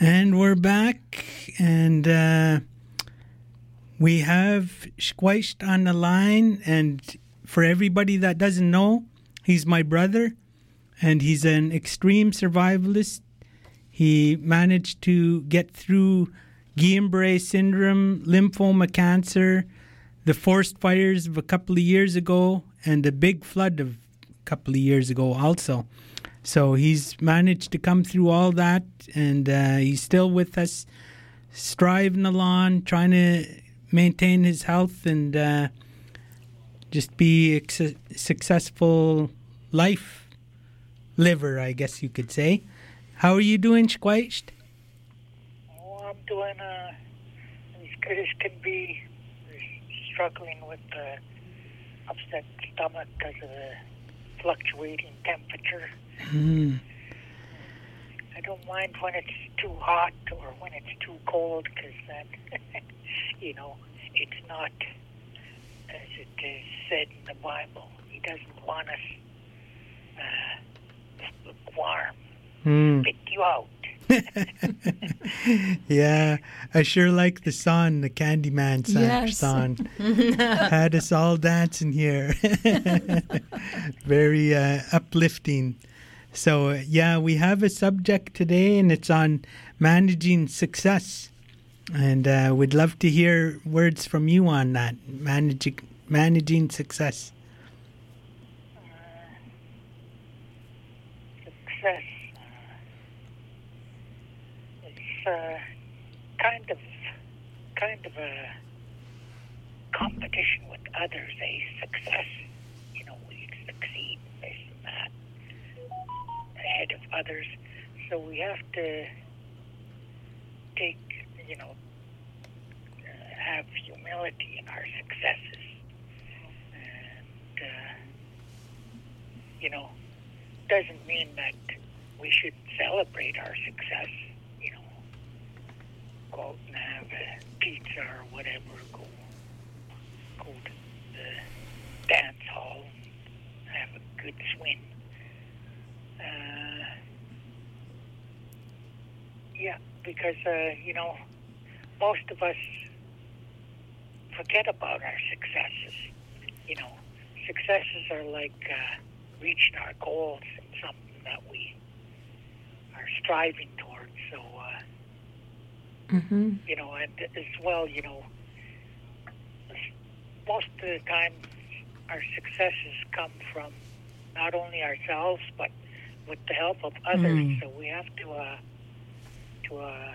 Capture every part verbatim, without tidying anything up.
And we're back, and uh, we have Squished on the line. And for everybody that doesn't know, he's my brother, and he's an extreme survivalist. He managed to get through Guillain-Barré syndrome, lymphoma cancer, the forest fires of a couple of years ago, and the big flood of a couple of years ago also. So he's managed to come through all that, and uh, he's still with us, striving along, trying to maintain his health and uh, just be a su- successful life liver, I guess you could say. How are you doing, Squished? Oh, I'm doing uh, as good as can be. Struggling with the upset stomach because of the fluctuating temperature. Mm. I don't mind when it's too hot or when it's too cold, because then, you know, it's not, as it is said in the Bible, He doesn't want us uh, lukewarm. Mm. Spit you out. Yeah, I sure like the song, the Candyman song. Yes. song. Had us all dancing here. Very uh, uplifting. So, uh, yeah, we have a subject today, and it's on managing success. And uh, we'd love to hear words from you on that, managing managing success. Uh, success. It's uh, kind of, kind of a competition with others. A success, you know, we succeed, this and that, ahead of others. So we have to take, you know, uh, have humility in our successes, and uh, you know, doesn't mean that we should celebrate our success. You know, go out and have a pizza or whatever. Go, go to the dance hall and have a good swim. Uh, yeah, because uh, you know, most of us forget about our successes. You know, successes are like uh, reaching our goals and something that we are striving towards. So, uh, Mm-hmm. you know, and as well, you know, most of the time our successes come from not only ourselves, but with the help of others. Mm. So we have to, uh, to uh,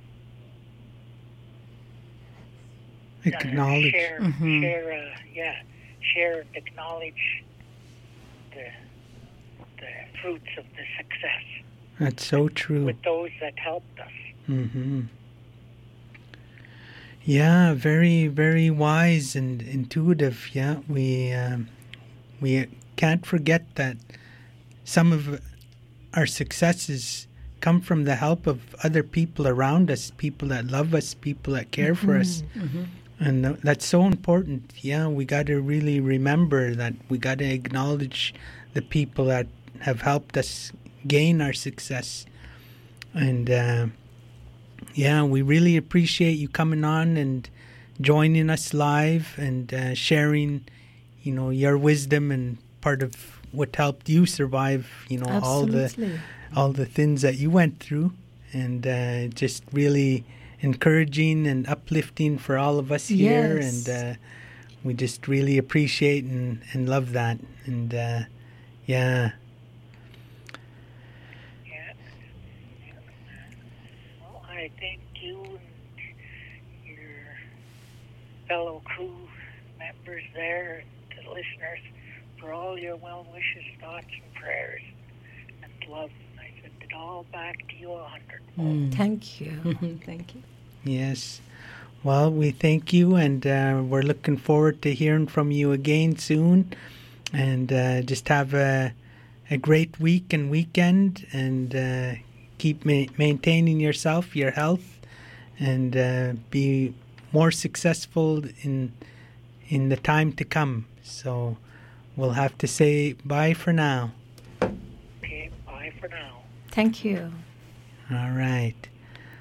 Acknowledge. Uh, share, Mhm. share, uh, yeah, share and acknowledge the the fruits of the success That's so true. with those that helped us. Mm-hmm. Yeah, very, very wise and intuitive. Yeah, we um, we can't forget that some of our successes come from the help of other people around us, people that love us, people that care for us. Mm-hmm. And th- that's so important. Yeah, we got to really remember that we got to acknowledge the people that have helped us gain our success. And uh, yeah, we really appreciate you coming on and joining us live and uh, sharing, you know, your wisdom and part of what helped you survive, you know, all the Absolutely. all the things that you went through, and uh, just really encouraging and uplifting for all of us here. Yes. And uh, we just really appreciate and, and love that. And uh, yeah, Yeah. Well, I thank you and your fellow crew members there and the listeners for all your well wishes, thoughts, and prayers and love. I send it all back to you a hundredfold. Mm. Thank you. Thank you. yes. Well, we thank you, and uh, we're looking forward to hearing from you again soon. And uh, just have a, a great week and weekend, and uh, keep ma- maintaining yourself, your health, and uh, be more successful in in the time to come. So we'll have to say bye for now. Okay, bye for now. Thank you. All right.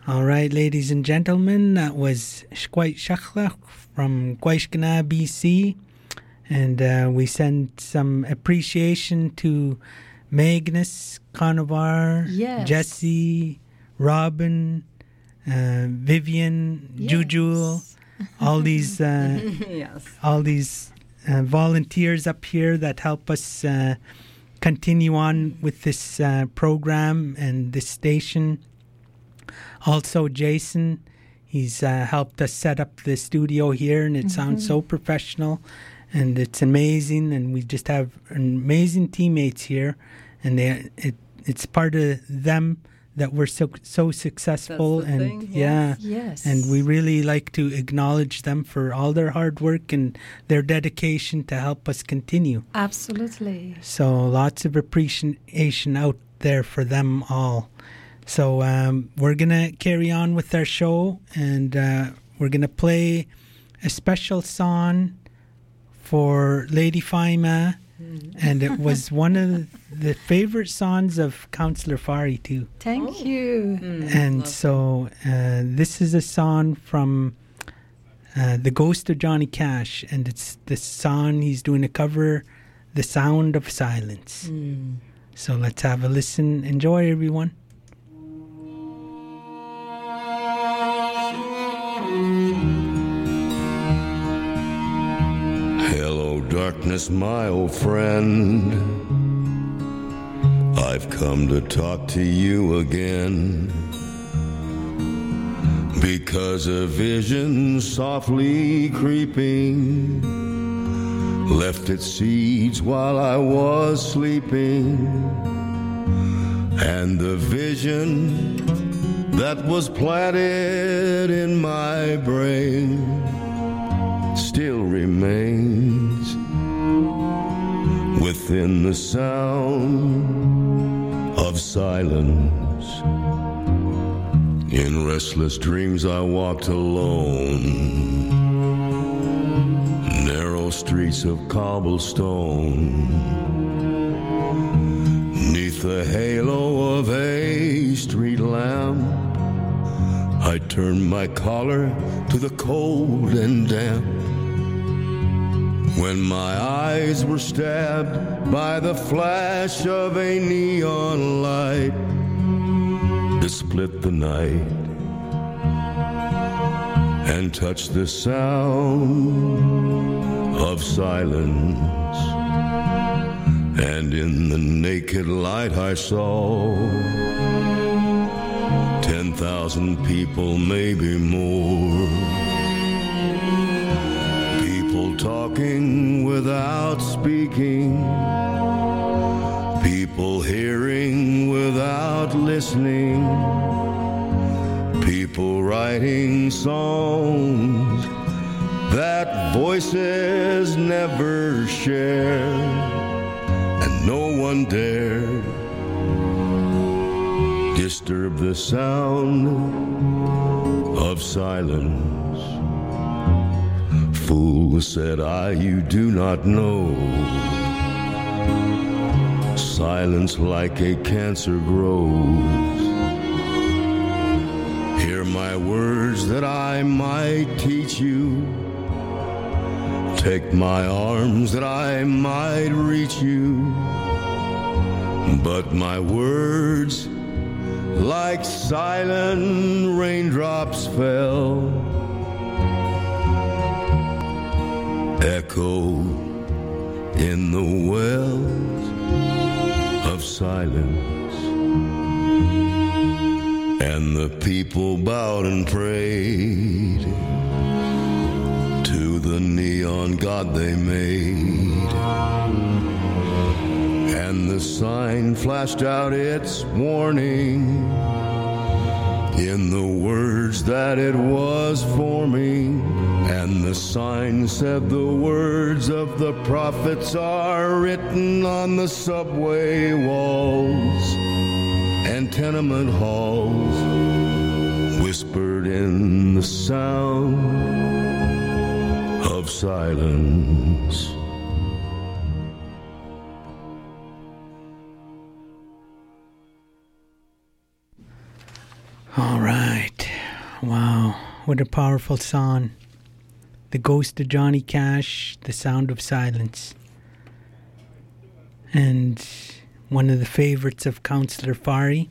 All right, ladies and gentlemen, that was Shquait Shachlach from Gwaishkana, B C. And uh, we send some appreciation to Magnus, Conovar, Yes. Jesse, Robin, uh, Vivian, Yes. Juju, all these, uh, Yes. all these uh, volunteers up here that help us uh, continue on with this uh, program and this station. Also, Jason, he's uh, helped us set up the studio here, and it sounds so professional, and it's amazing. And we just have amazing teammates here, and they, it it's part of them that we're so so successful. That's the and thing, yeah, Yes. and we really like to acknowledge them for all their hard work and their dedication to help us continue. Absolutely. So lots of appreciation out there for them all. So um, we're going to carry on with our show, and uh, we're going to play a special song for Lady Faima, and it was one of the favorite songs of Councillor Fari too. Thank Oh. you. And Lovely. so uh, this is a song from uh, The Ghost of Johnny Cash, and it's the song he's doing a cover, The Sound of Silence. So let's have a listen. Enjoy, everyone. Hello, darkness, my old friend. I've come to talk to you again. Because a vision softly creeping left its seeds while I was sleeping. And the vision that was planted in my brain still remains within the sound of silence. In restless dreams I walked alone, narrow streets of cobblestone, neath the halo of a street lamp. I turned my collar to the cold and damp, when my eyes were stabbed by the flash of a neon light to split the night and touch the sound of silence. And in the naked light I saw ten thousand people, maybe more. People talking without speaking. People hearing without listening. People writing songs that voices never shared. And no one dared disturb the sound of silence. Fool, said I, you do not know. Silence like a cancer grows. Hear my words that I might teach you. Take my arms that I might reach you. But my words, like silent raindrops, fell, echo in the wells of silence. And the people bowed and prayed to the neon god they made. And the sign flashed out its warning in the words that it was forming. And the sign said the words of the prophets are written on the subway walls and tenement halls, whispered in the sound of silence. All right. Wow. What a powerful song. The Ghost of Johnny Cash, The Sound of Silence. And one of the favorites of Councillor Fari.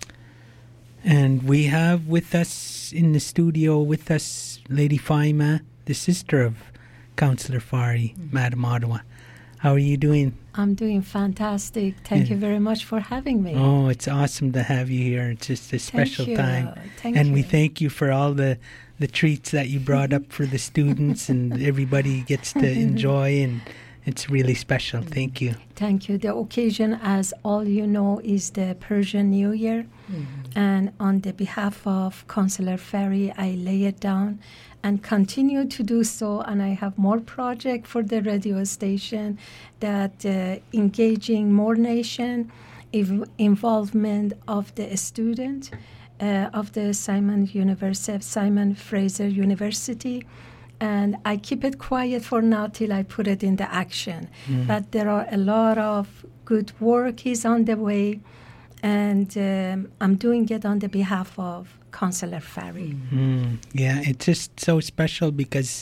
And we have with us in the studio with us Lady Faima, the sister of Councillor Fari, mm-hmm. Madam Ottawa. How are you doing? I'm doing fantastic. Thank yeah. you very much for having me. Oh, it's awesome to have you here. It's just a special thank time. Thank and you. we thank you for all the, the treats that you brought up for the students and everybody gets to enjoy, and it's really special. Thank you. Thank you. The occasion, as all you know, is the Persian New Year. Mm-hmm. And on the behalf of Councillor Fari, I lay it down and continue to do so. And I have more projects for the radio station that uh, engaging more nation, ev- involvement of the student uh, of the Simon University, Simon Fraser University. And I keep it quiet for now till I put it into action. Mm. But there are a lot of good work is on the way, and um, I'm doing it on the behalf of Councillor Fari. Mm. Yeah, it's just so special because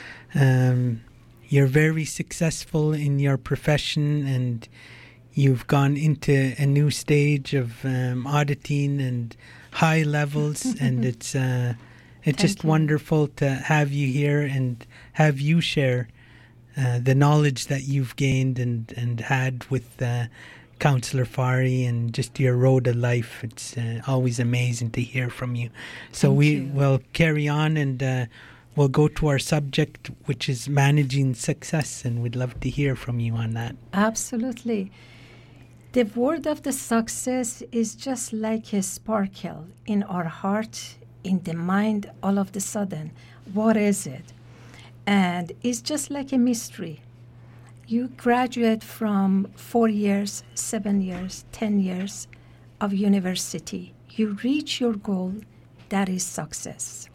um, you're very successful in your profession, and you've gone into a new stage of um, auditing and high levels, and it's... Uh, It's Thank just you. wonderful to have you here and have you share uh, the knowledge that you've gained and, and had with uh, Councillor Fari and just your road of life. It's uh, always amazing to hear from you. So Thank we you. will carry on, and uh, we'll go to our subject, which is managing success, and we'd love to hear from you on that. Absolutely. The word of the success is just like a sparkle in our heart, in the mind, all of the sudden. What is it? And it's just like a mystery. You graduate from four years, seven years, ten years of university. You reach your goal, that is success.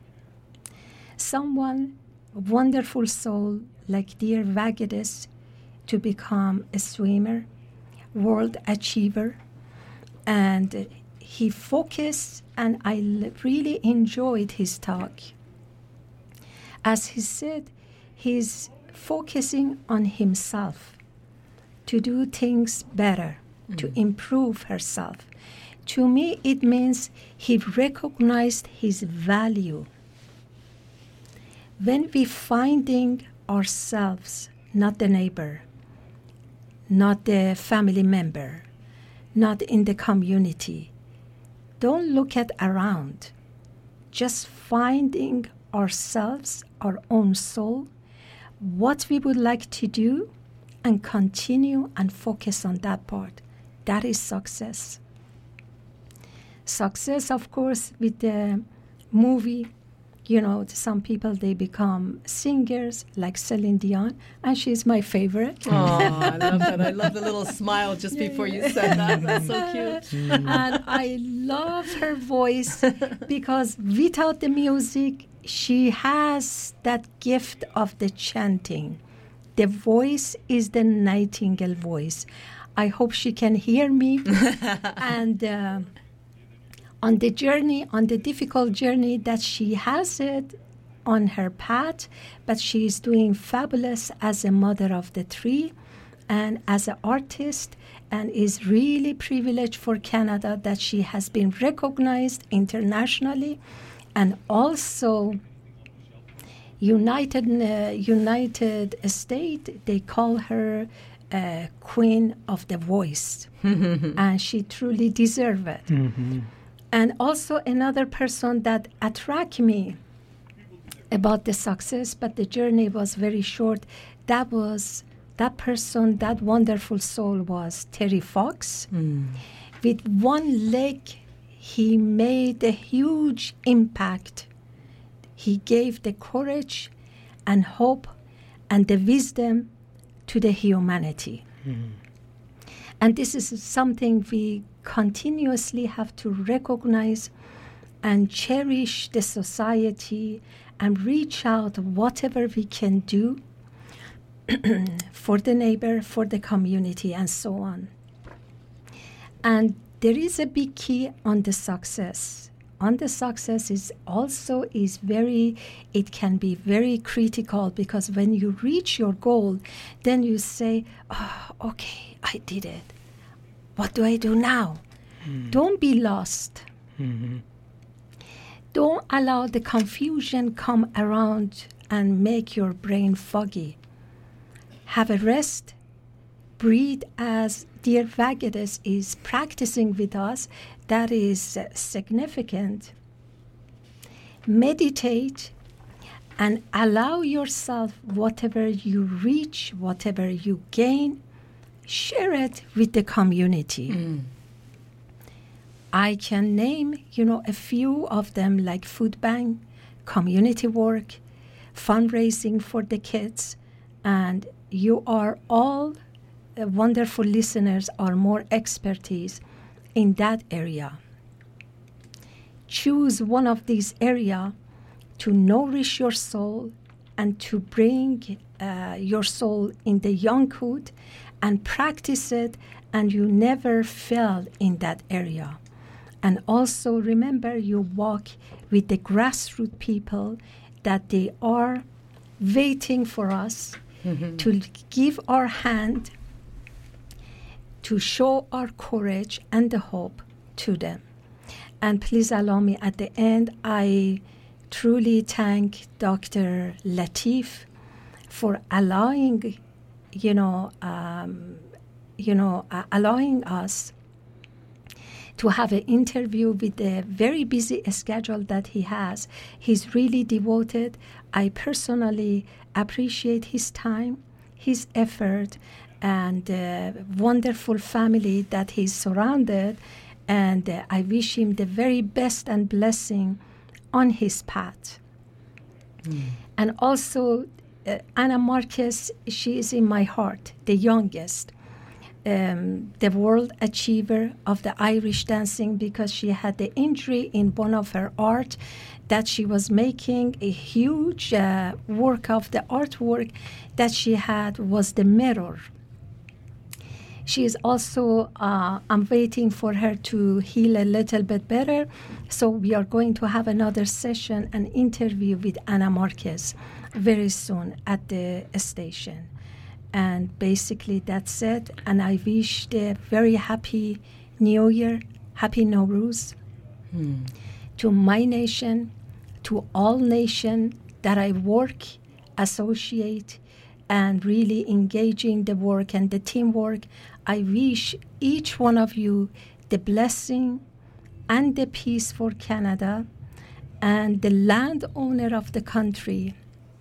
Someone, a wonderful soul like dear Vagidis, to become a swimmer, world achiever, and he focused, and I l- really enjoyed his talk. As he said, he's focusing on himself to do things better, mm. to improve herself. To me, it means he recognized his value. When we finding ourselves, not the neighbor, not the family member, not in the community, don't look at around. Just finding ourselves, our own soul, what we would like to do, and continue and focus on that part. That is success. Success, of course, with the movie, you know, some people, they become singers like Celine Dion, and she's my favorite. Oh, I love that. I love the little smile just yeah, before yeah. you said that. That's so cute. And I love her voice because without the music, she has that gift of the chanting. The voice is the nightingale voice. I hope she can hear me. and... Uh, On the journey, on the difficult journey that she has it on her path, but she is doing fabulous as a mother of the three and as an artist, and is really privileged for Canada that she has been recognized internationally, and also United uh, United States, they call her uh, Queen of the Voice, and she truly deserves it. Mm-hmm. And also another person that attracted me about the success, but the journey was very short, that was, that person, that wonderful soul was Terry Fox. Mm. With one leg, he made a huge impact. He gave the courage and hope and the wisdom to the humanity. Mm. And this is something we continuously have to recognize and cherish the society and reach out whatever we can do for the neighbor, for the community, and so on. And there is a big key on the success. on the success is also is very, it can be very critical, because when you reach your goal, then you say, oh, okay, I did it. What do I do now? Mm. Don't be lost. Mm-hmm. Don't allow the confusion come around and make your brain foggy. Have a rest. Breathe, as dear Vagadis is practicing with us. That is uh, significant. Meditate and allow yourself whatever you reach, whatever you gain, share it with the community. Mm. I can name, you know, a few of them, like food bank, community work, fundraising for the kids, and you are all uh, wonderful listeners are more expertise in that area. Choose one of these areas to nourish your soul and to bring uh, your soul in the younghood and practice it, and you never fail in that area. And also remember, you walk with the grassroots people, that they are waiting for us mm-hmm. to give our hand, to show our courage and the hope to them. And please allow me at the end, I truly thank Doctor Latif for allowing, you know, um, you know, uh, allowing us to have an interview with the very busy schedule that he has. He's really devoted. I personally appreciate his time, his effort, and uh, wonderful family that he's surrounded. And uh, I wish him the very best and blessing on his path. Mm. And also, uh, Anna Marquez, she is in my heart, the youngest. Um, the world achiever of the Irish dancing, because she had the injury in one of her art that she was making. A huge uh, work of the artwork that she had was the mirror. She is also, uh, I'm waiting for her to heal a little bit better. So we are going to have another session, an interview with Anna Marquez very soon at the station. And basically that's it. And I wish the very happy New Year, happy Nowruz hmm. to my nation, to all nations that I work, associate, and really engaging the work and the teamwork. I wish each one of you the blessing and the peace for Canada and the landowner of the country,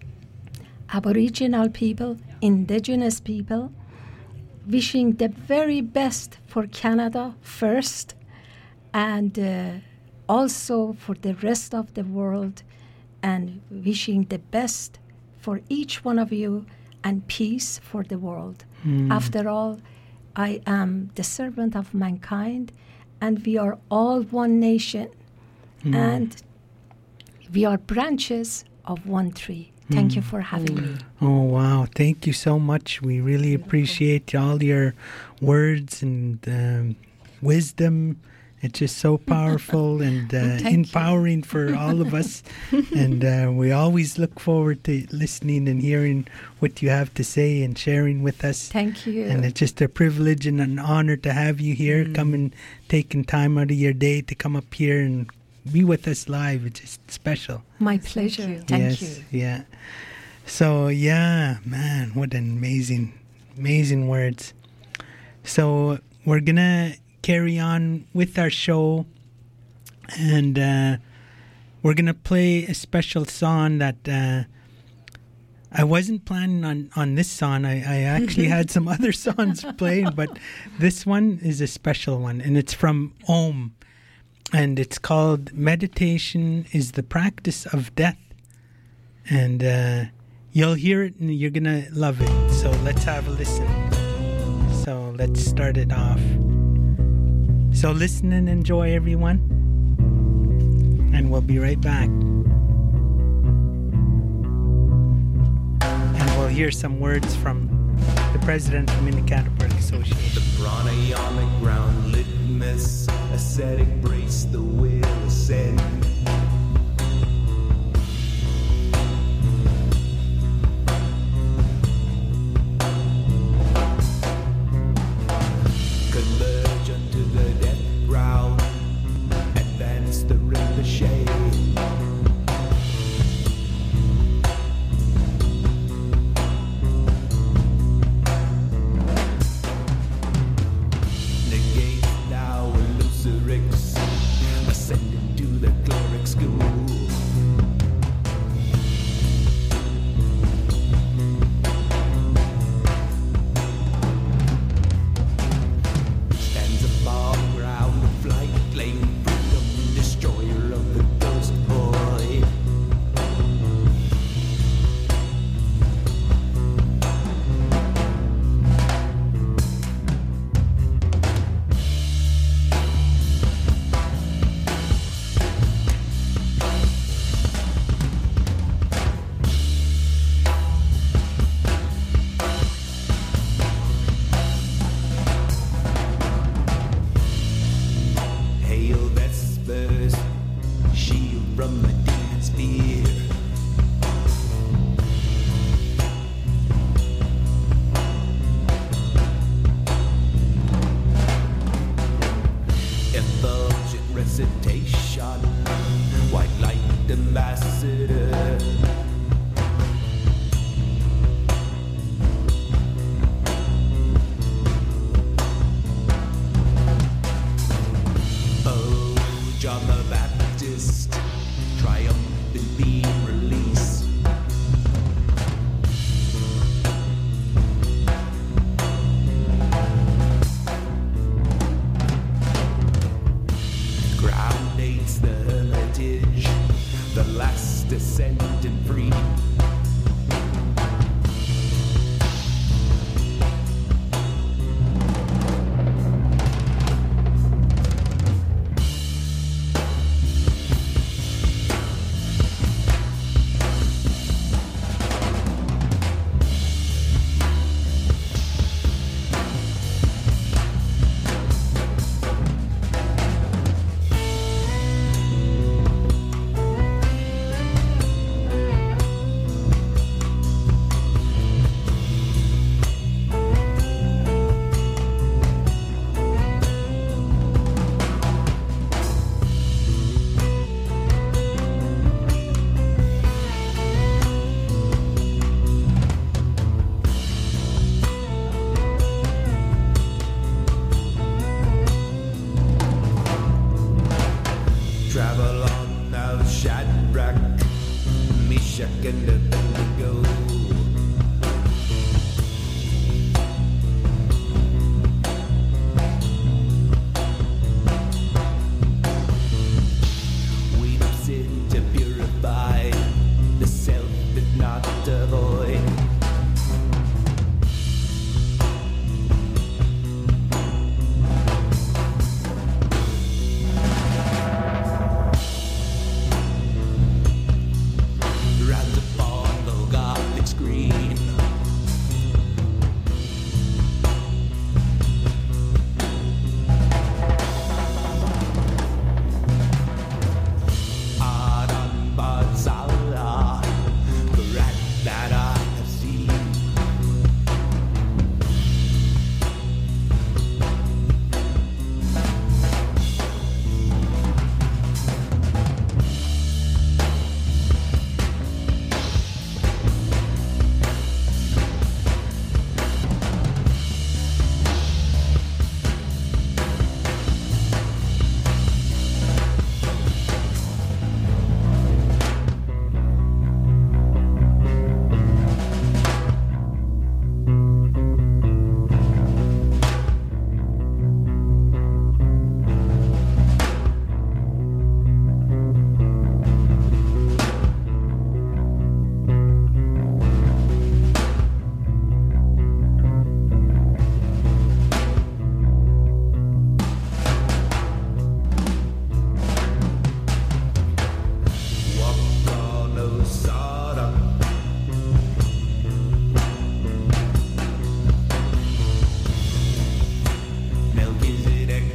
Aboriginal people, Indigenous people, wishing the very best for Canada first, and uh, also for the rest of the world, and wishing the best for each one of you and peace for the world. Mm. After all, I am the servant of mankind, and we are all one nation, mm. and we are branches of one tree. Thank mm. you for having me. Oh, wow. Thank you so much. We really appreciate all your words and um, wisdom. It's just so powerful and uh, empowering you. For all of us. And uh, we always look forward to listening and hearing what you have to say and sharing with us. Thank you. And it's just a privilege and an honor to have you here, mm. coming, taking time out of your day to come up here and be with us live. It's just special. My pleasure. Thank you. Thank yes, you. Yeah. So, yeah, man, what an amazing, amazing words. So, we're going to carry on with our show, and uh, we're going to play a special song that uh, I wasn't planning on, on this song. I, I actually had some other songs playing, but this one is a special one, and it's from Om. And it's called Meditation is the Practice of Death. And uh, you'll hear it and you're going to love it. So let's have a listen. So let's start it off. So listen and enjoy, everyone. And we'll be right back. And we'll hear some words from the president of Minikata Park Association. The pranayamic ground litmus, ascetic brace, the will ascend. hesitation, white light ambassador. Oh, John the Baptist, triumphant being released. Groundates the hermitage, the last descendant free. Travel on now, Shadrach, Meshach, and Abednego. We sin to purify the self that not avoid. Round upon the Gothic screen. Adam Barzala, the rat that I have seen. Walked on Osada. Melchizedek.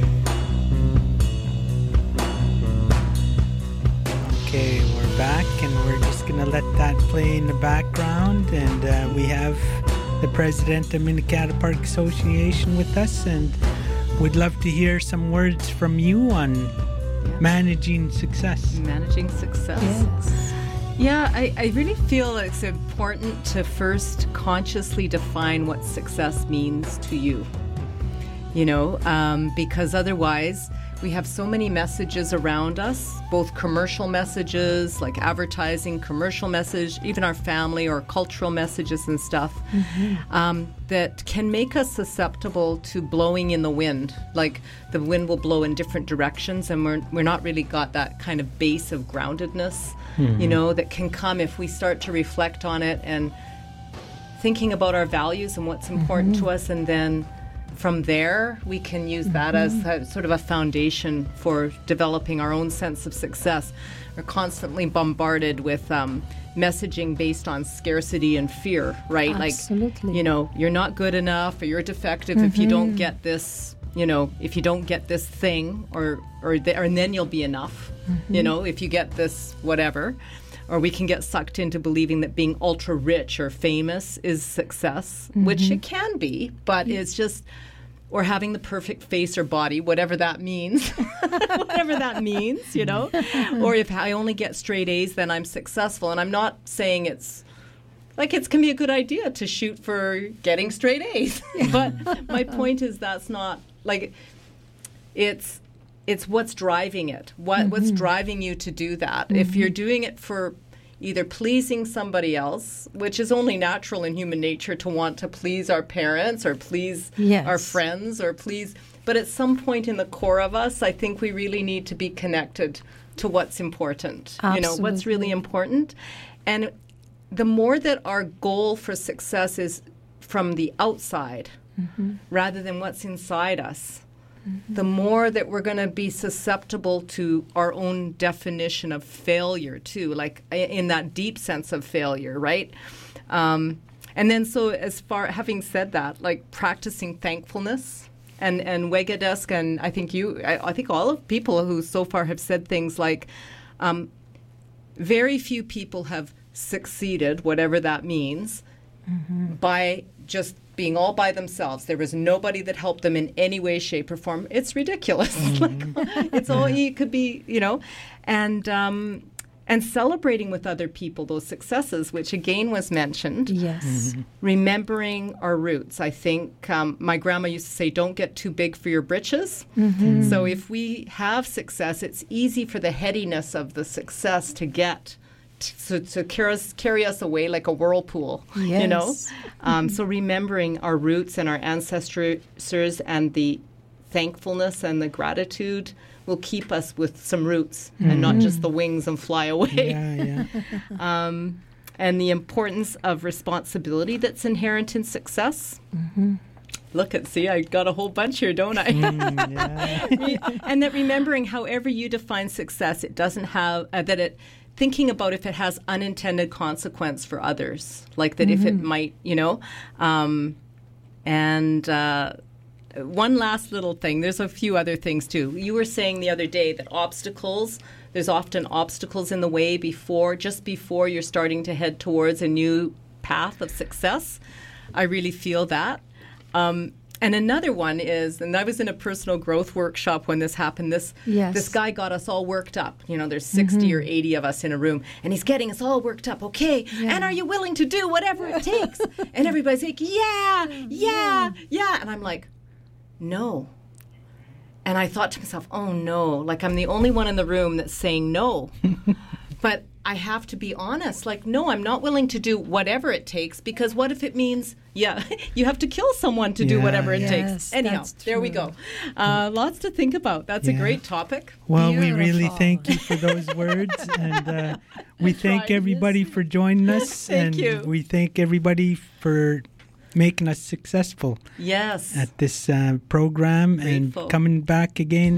Okay, we're back, and we're just gonna let that play in the background. And uh, we have the president of Minikata Park Association with us, and we'd love to hear some words from you on managing success. Managing success. Yes. Yeah, I, I really feel it's important to first consciously define what success means to you. You know, um, because otherwise we have so many messages around us, both commercial messages like advertising, commercial message, even our family or cultural messages and stuff, mm-hmm. um, that can make us susceptible to blowing in the wind. Like the wind will blow in different directions, and we're we're not really got that kind of base of groundedness, mm-hmm. you know, that can come if we start to reflect on it and thinking about our values and what's important mm-hmm. to us, and then from there, we can use that mm-hmm. as a, sort of a foundation for developing our own sense of success. We're constantly bombarded with um, messaging based on scarcity and fear, right? Absolutely. Like, you know, you're not good enough, or you're defective mm-hmm. if you don't get this, you know, if you don't get this thing, or or, th- or and then you'll be enough, mm-hmm. you know, if you get this whatever. Or we can get sucked into believing that being ultra rich or famous is success, mm-hmm. which it can be, but it's just or having the perfect face or body, whatever that means, whatever that means, you know, or if I only get straight A's, then I'm successful. And I'm not saying it's like it can be a good idea to shoot for getting straight A's, but my point is that's not like it's it's what's driving it. What mm-hmm. what's driving you to do that? Mm-hmm. If you're doing it for either pleasing somebody else, which is only natural in human nature to want to please our parents or please yes. our friends or please, but at some point in the core of us, I think we really need to be connected to what's important. Absolutely. You know, what's really important. And the more that our goal for success is from the outside mm-hmm. rather than what's inside us, mm-hmm. the more that we're going to be susceptible to our own definition of failure too, like in that deep sense of failure, right? Um, and then so as far, having said that, like practicing thankfulness and, and Wegadesk, and I think you, I, I think all of people who so far have said things like, um, very few people have succeeded, whatever that means, mm-hmm. by just being all by themselves. There was nobody that helped them in any way, shape, or form. It's ridiculous. Mm-hmm. like, it's all it could be, you know, and um, and celebrating with other people those successes, which again was mentioned. Yes, mm-hmm. remembering our roots. I think um, my grandma used to say, "Don't get too big for your britches." Mm-hmm. So if we have success, it's easy for the headiness of the success to get. To, to carry us, carry us away like a whirlpool, yes. you know? Um, so remembering our roots and our ancestors and the thankfulness and the gratitude will keep us with some roots mm-hmm. and not just the wings and fly away. Yeah, yeah. um, and the importance of responsibility that's inherent in success. Mm-hmm. Look at, see, I got a whole bunch here, don't I? Mm, yeah. And that remembering however you define success, it doesn't have, uh, that it, thinking about if it has unintended consequence for others, like that mm-hmm. if it might, you know. Um, and uh, one last little thing, there's a few other things too. You were saying the other day that obstacles, there's often obstacles in the way before, just before you're starting to head towards a new path of success. I really feel that. Um, And another one is, and I was in a personal growth workshop when this happened. This yes. this guy got us all worked up. You know, there's sixty mm-hmm. or eighty of us in a room, and he's getting us all worked up. Okay, yeah. and are you willing to do whatever it takes? And everybody's like, yeah, yeah, yeah. And I'm like, no. And I thought to myself, oh no, like I'm the only one in the room that's saying no. But I have to be honest. Like, no, I'm not willing to do whatever it takes, because what if it means, yeah, you have to kill someone to yeah, do whatever it yes, takes. Anyhow, there we go. Uh, lots to think about. That's yeah. a great topic. Well, Beautiful. we really thank you for those words. And uh, we thank Try. everybody for joining us. Thank and you. we thank everybody for making us successful Yes. at this uh, program Grateful. and coming back again